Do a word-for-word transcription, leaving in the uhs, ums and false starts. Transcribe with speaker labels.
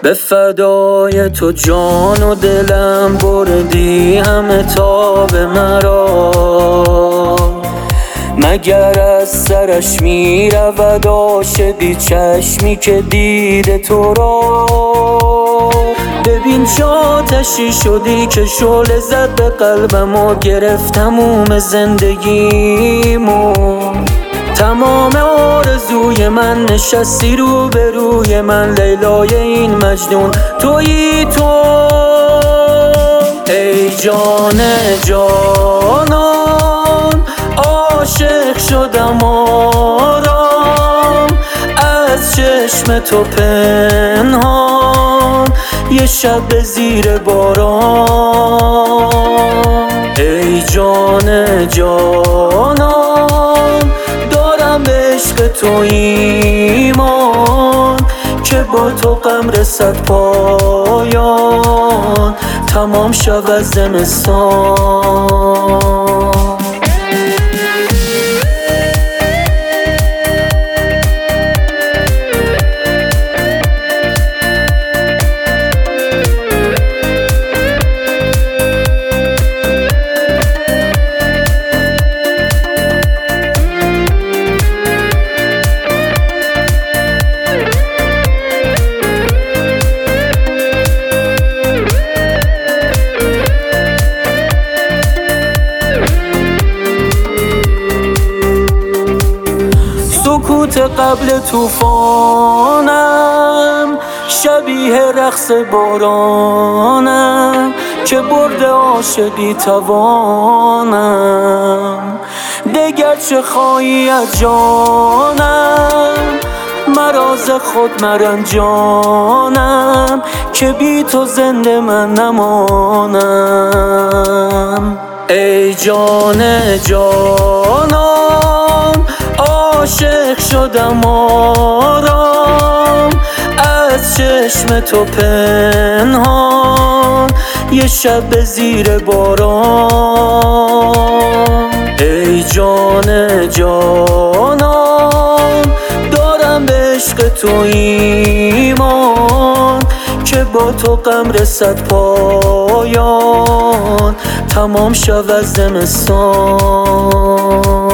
Speaker 1: به فدای تو جان و دلم بردی همه تاب مرا، مگر از سرش می رود عاشقی چشمی که دیده تو را. ببین چه آتشی شدی که شعله زد به قلبم و گرفت تموم زندگیمو. تمام آرزوی من نشستی رو به روی من، لیلای این مجنون تویی تو. ای جان جانان عاشق شدم آرام از چشم تو پنهان یه شب زیر باران. ای جان جانان دارم به عشق تو ایمان که با تو غم رسد پایان تمام شود زمستان. سکوت قبل طوفانم شبیه رقص بارانم که برد عاشقی توانم. دگر چه خواهی از جانم مراز خود مرنجانم که بی تو زنده من نمانم. ای جان جانان عاشق شدم آرام از چشم تو پنهان یه شب زیر باران. ای جان جانان دارم به عشق تو ایمان که با تو غم رسد پایان تمام شود زمستان.